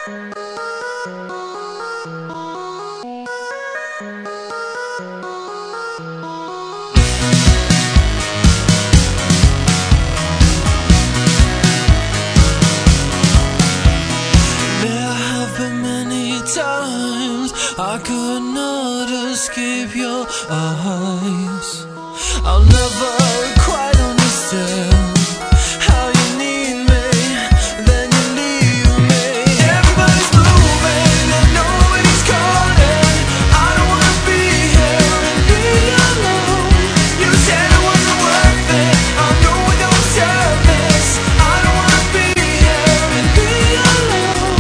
Times I could not escape your eyes. I'll never quite understand how you need me, then you leave me. Everybody's moving and nobody's calling. I don't wanna be here and be alone. You said it wasn't worth it. I know we don't deserve this. I don't wanna be here and be alone.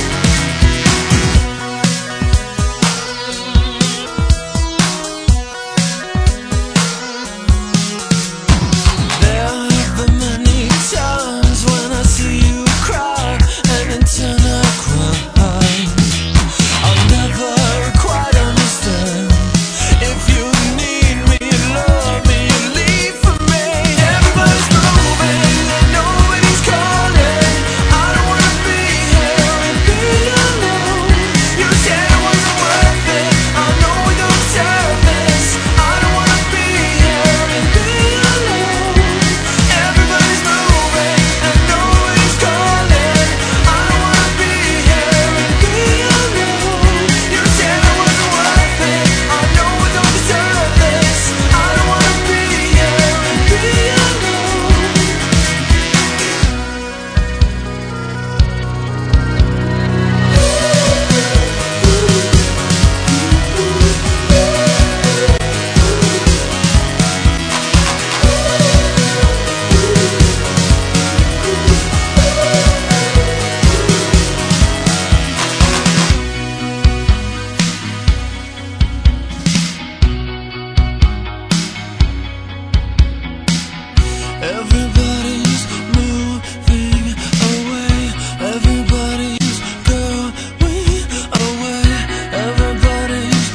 Everybody's moving away. Everybody's going away. Everybody's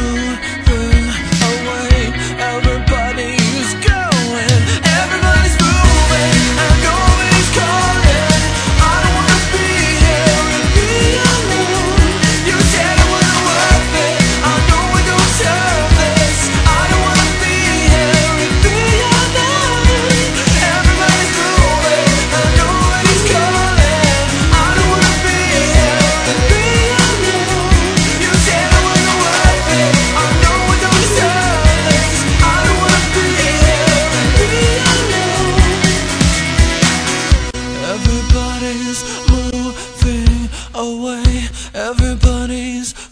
moving away. Everybody's going. Everybody's moving and nobody's calling. I don't wanna be here and be alone. You said it wasn't worth it. I know we don't deserve this. I don't wanna be here and be alone. Everybody's moving and nobody's calling. I don't wanna be here and be alone. You said it wasn't worth it. I know we don't deserve this. I don't wanna be here and be alone. Everybody's moving away. Everybody's